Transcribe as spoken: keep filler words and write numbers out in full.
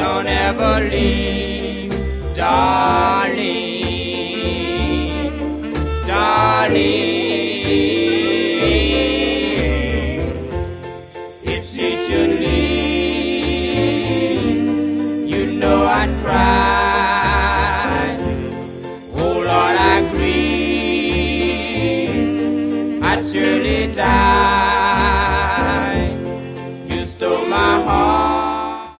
don't ever leave, darling, darling. If she should leave, you know I'd cry. Oh Lord, I grieve, I'd surely die.